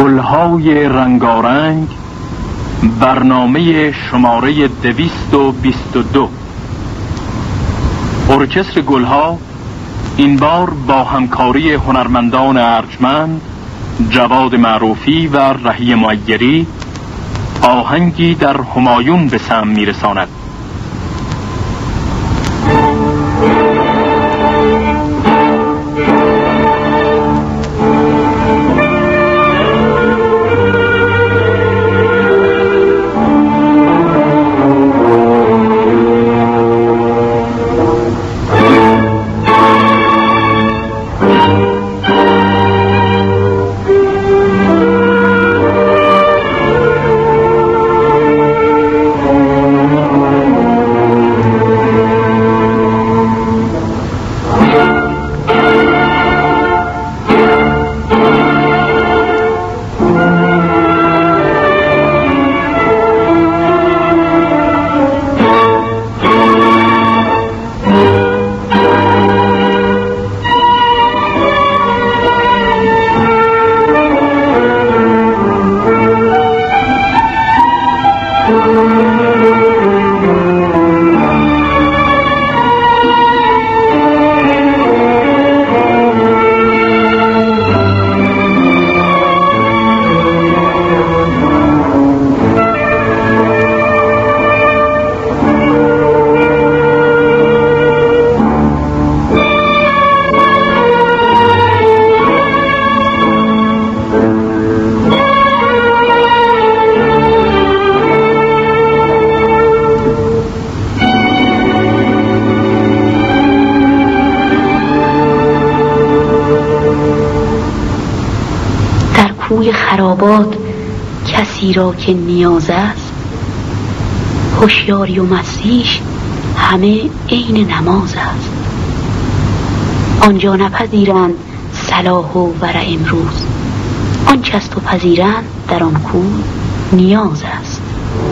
گلهای رنگارنگ، برنامه شماره 222. ارکستر گلها این بار با همکاری هنرمندان ارجمند جواد معروفی و رهی معیری آهنگی در همایون به سمع میرساند. کوی خرابات کسی را که نیاز است، هوشیاری و مسیح همه عین نماز است. آنجا نپذیرند صلاح و ورع امروز، آنچه از تو پذیرند در آن کوی نیاز است.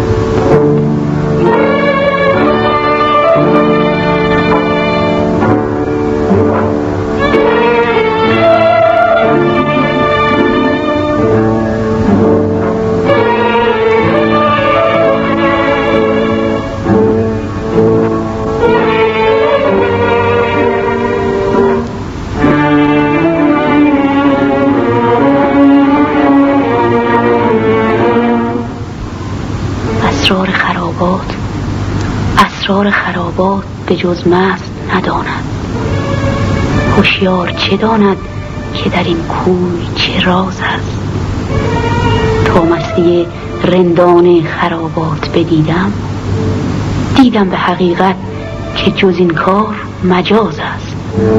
اسرار خرابات به جز مست نداند. هوشیار چه داند که در این کوی چه راز است؟ تا مستی رندان خرابات بدیدم، دیدم به حقیقت که جز این کار مجاز است.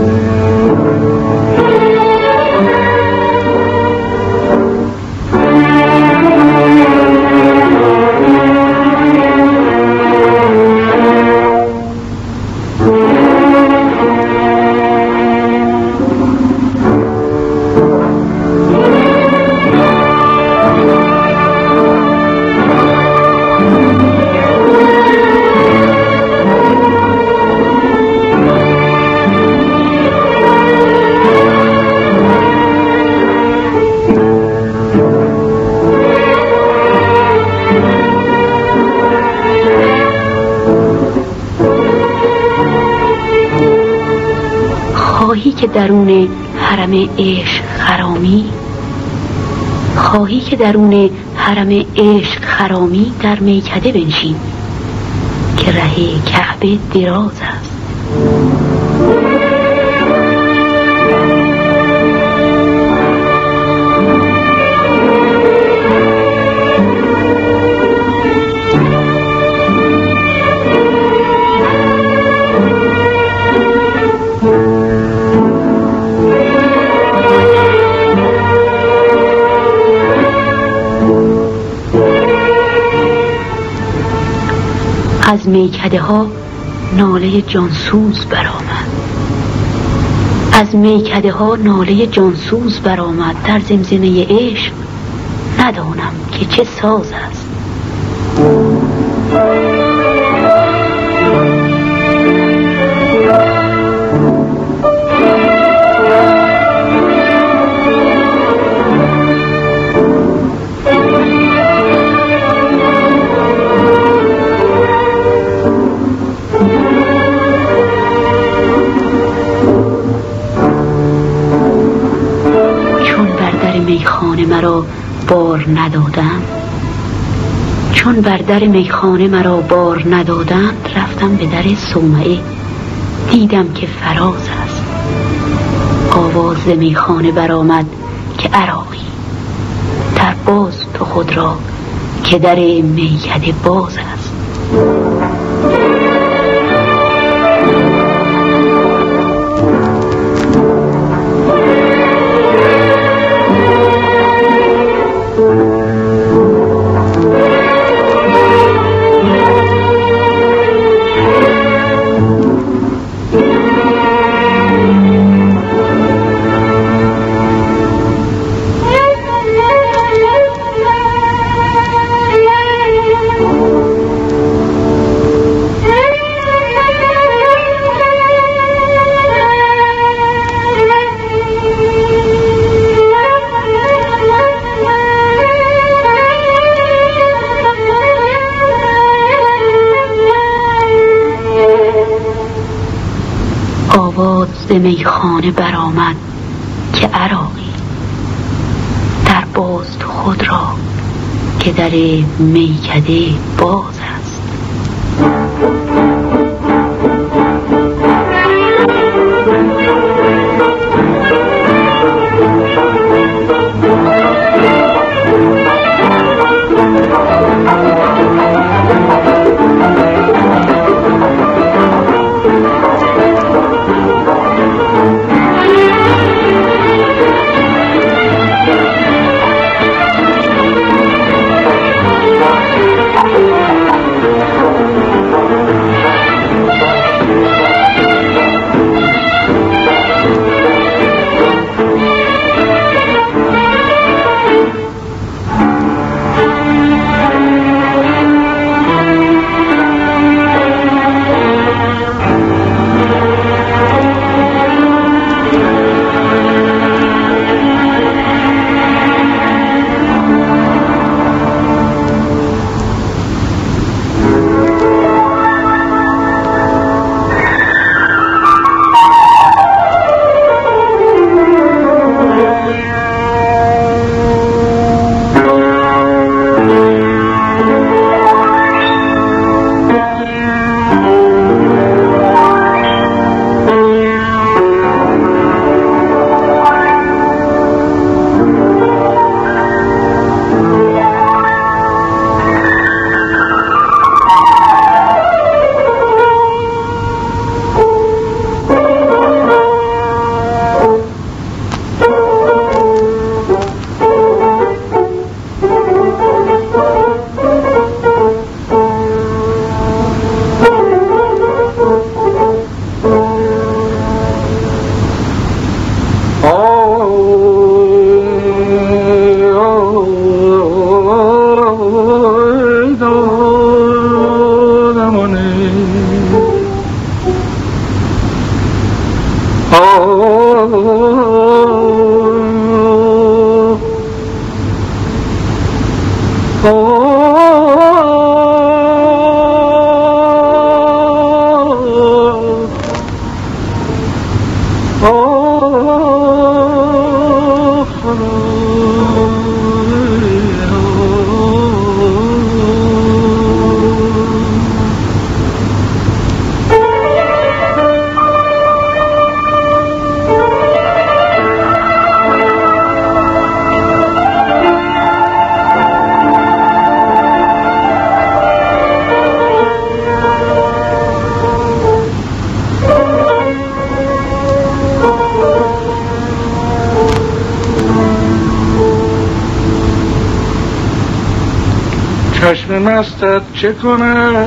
خواهی که درون حرم عشق خرامی در میکده بنشین که ره کعبه دراز است. از میکده ها ناله جانسوز برآمد، در زمزمه عشق ندانم که چه ساز است. مرا بار ندادند. چون بر در میخانه مرا بار ندادند، رفتم به در صومعه، دیدم که فراز است. آواز ز میخانه برآمد که عراقی، در باز تو خود را که در میکده باز است. آواز ز میخانه برآمد که عراقی، در باز تو خود را که در میکده باز است. چشم مستت چه کند،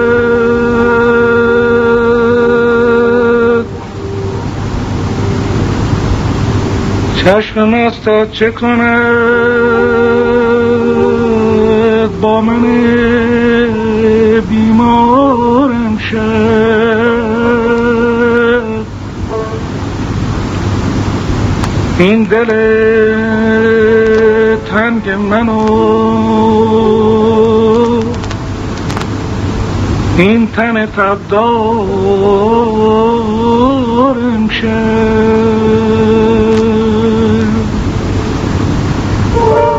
چشم مستت چه کند با من بیمارم شد. این دل تنگ منو، این تن تبدارم شد.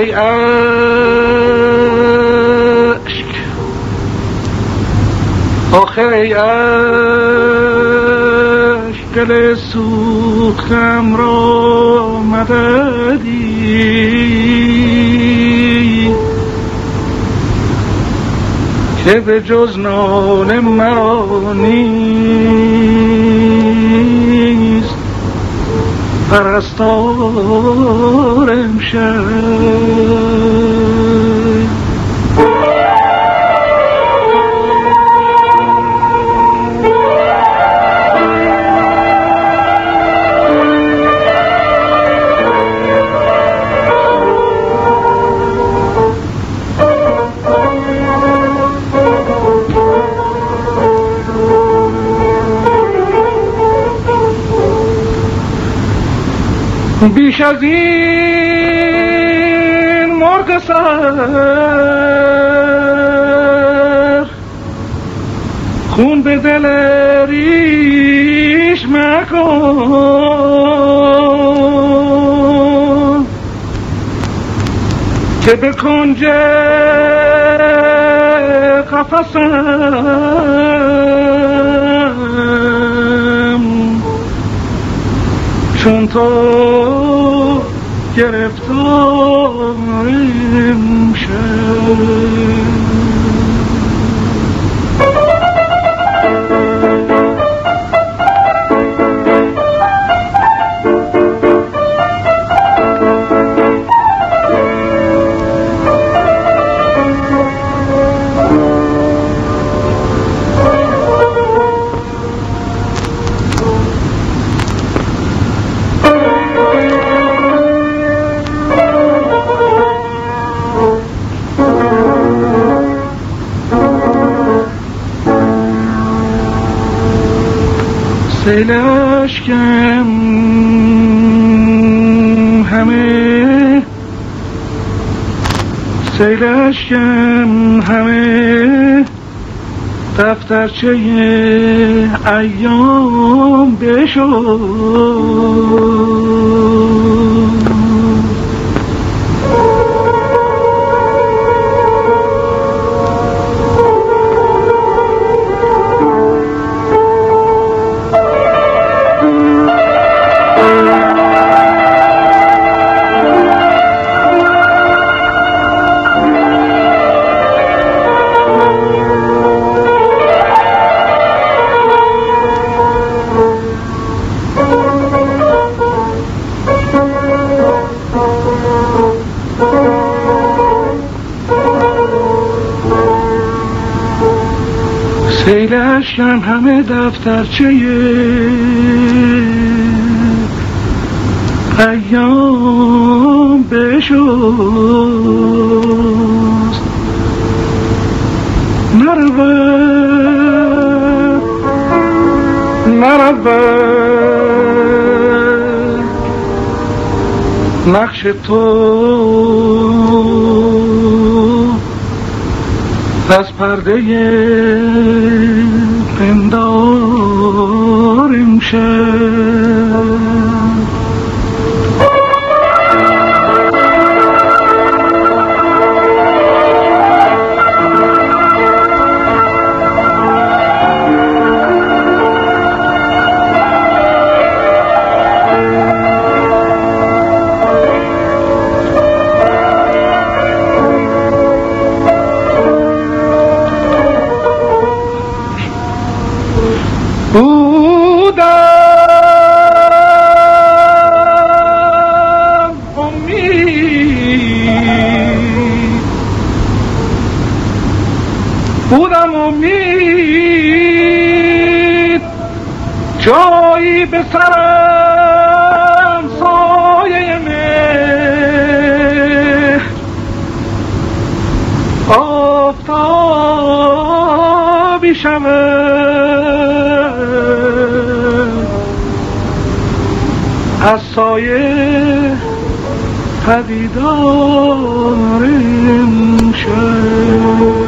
ای عشق، آخر ای عشق دل سوختم را مددی که به جز ناله مرا نیست پرستار امشب. بیش از این مرغ سر خون به دل ریش مکن که به کنج قفسم چون تو گرفتار امشب. سیل اشکم همه دفترچه ایام بشد. سیل اشکم همه دفترچه ایام بشست. نرود نقش تو از پرده پندار امشب. بودم امید جایی به سرم سایه مهر آفتابی شود از سایه پدیدار امشب.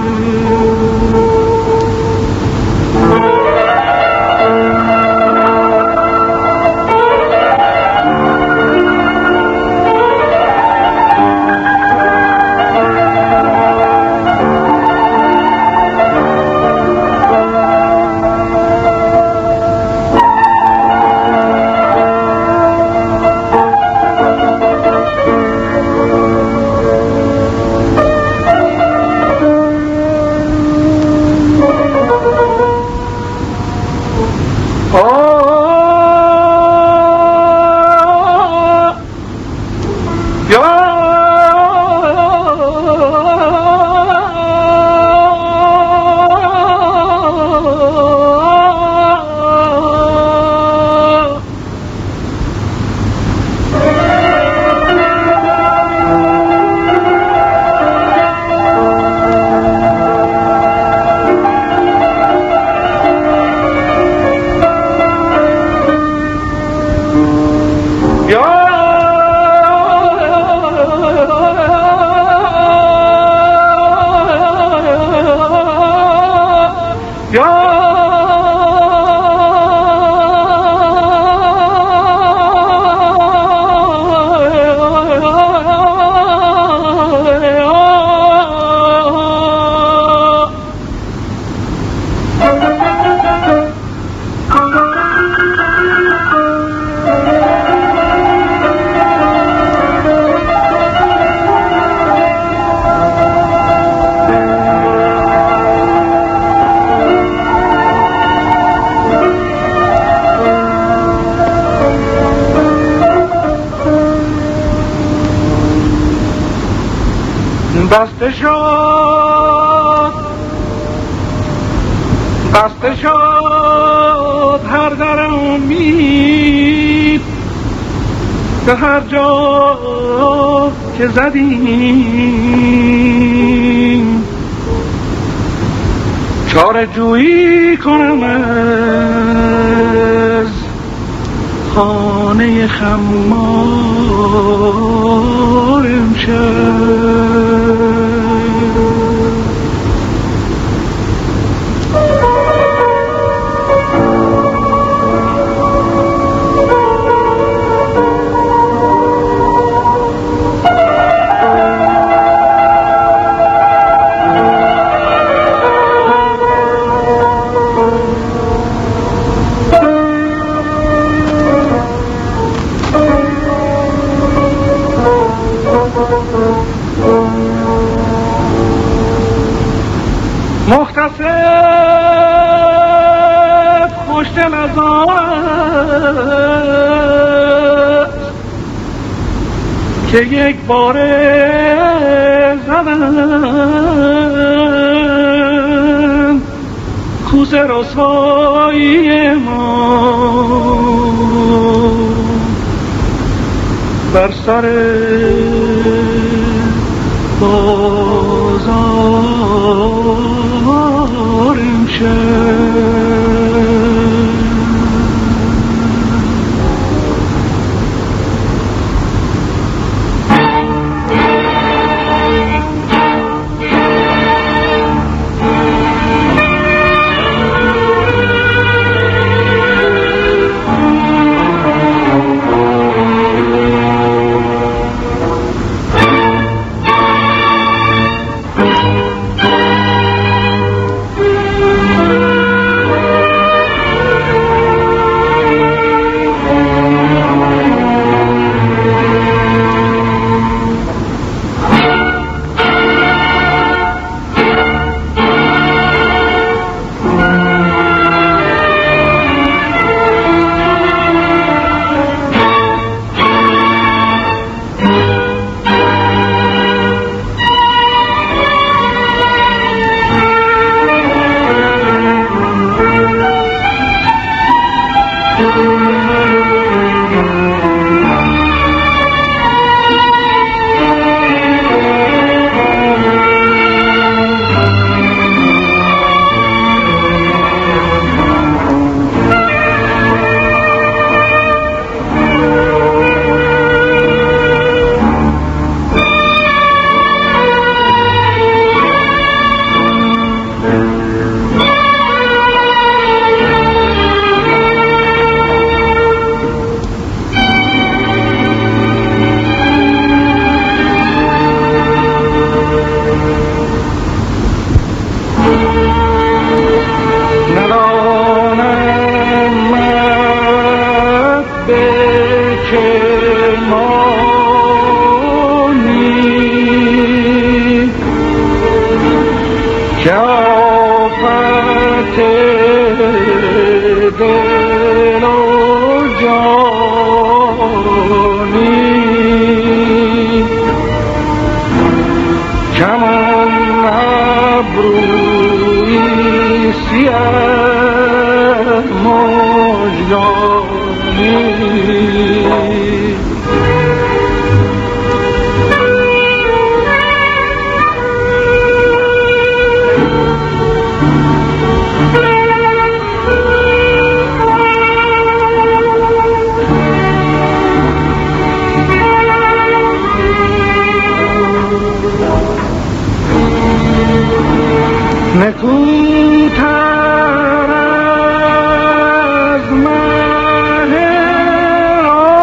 بسته شد هر در امید به هر جا که زدیم چاره جویی کنم از خانه خمار امشب. محتسب خوشدل از آن که یک باره زدن کوس رسوایی ما بر سر بازار امشب. نکوتر از مه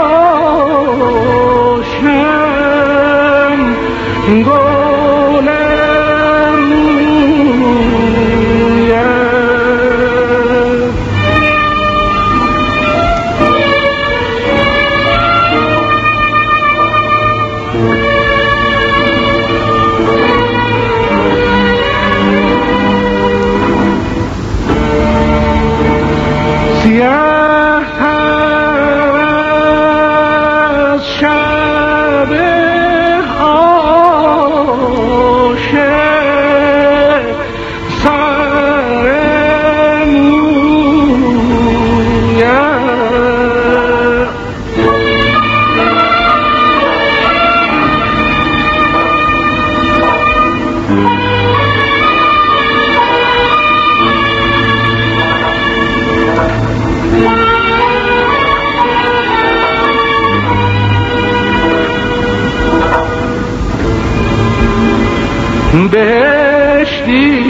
بهشتی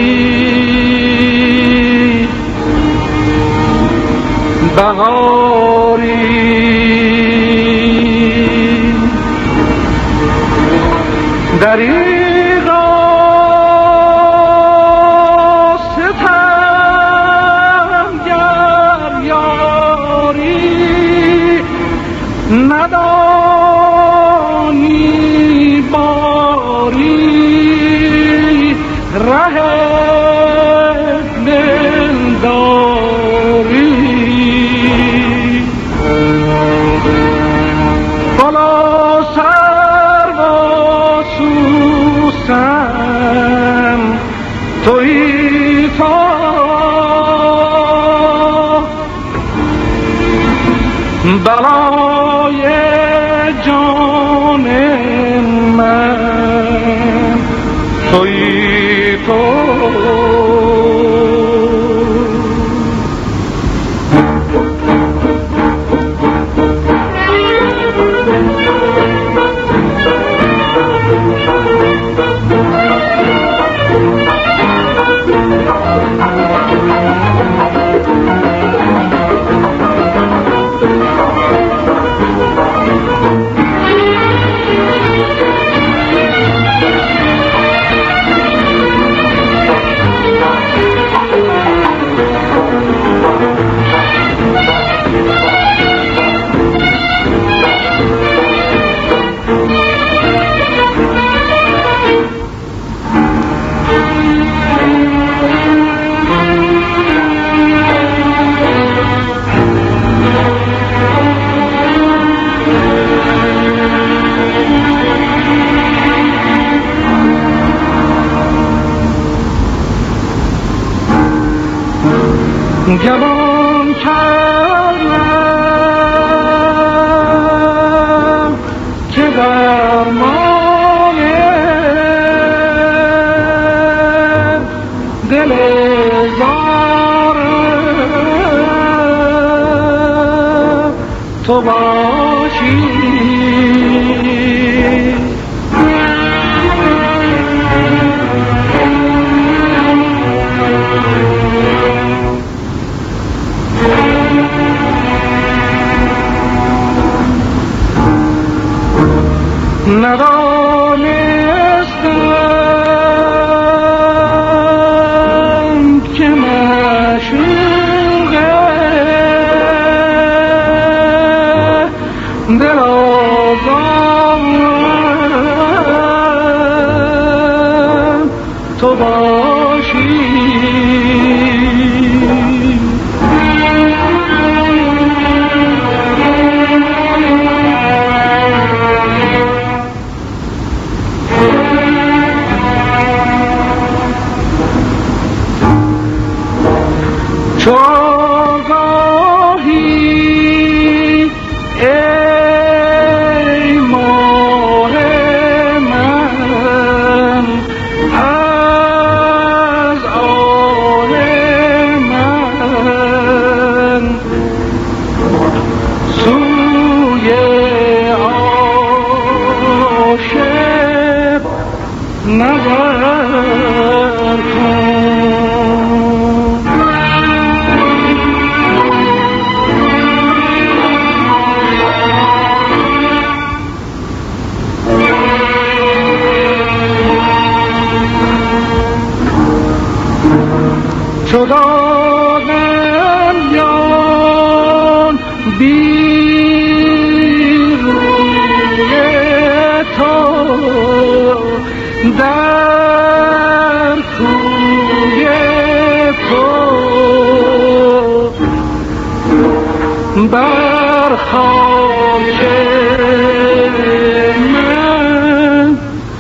بهاری دریغا ستمگر یاری ندانی باری ره دلداری بالا سر و سوسن تویی تو بلای جان من تویی تو جوان کردم که درمان دل زارم تو باشی ندانستم که معشوقه دل آزارم تو باشی چاگاهی ای ماه من از آن من سوی عاشق نظر کن چو دادم جان بی روی تو در کوی تو بر خاک من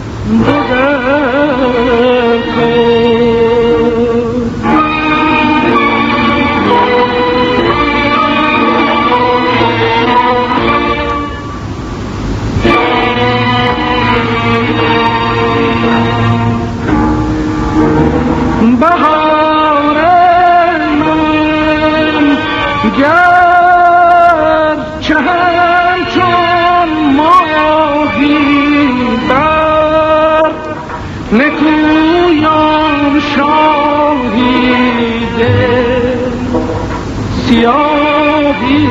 گذر کن بهار من گرچه همچون ما نکویان شاهیده سیاهی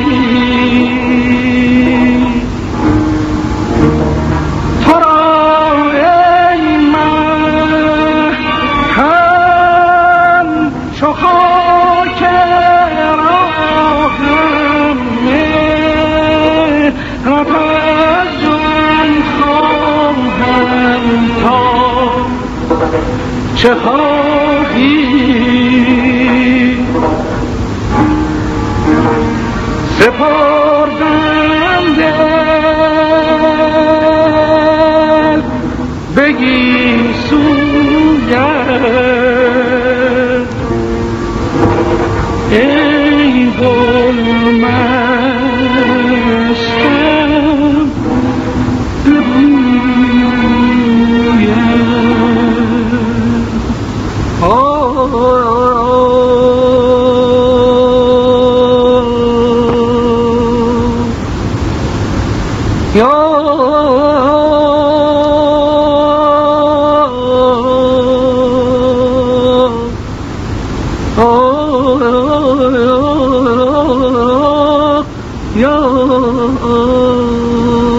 تو را ای محکم چو خاک راهم مهرت از جان خواهم تا چه خواهی سپردم دل بگی سویت ای گل مستم یا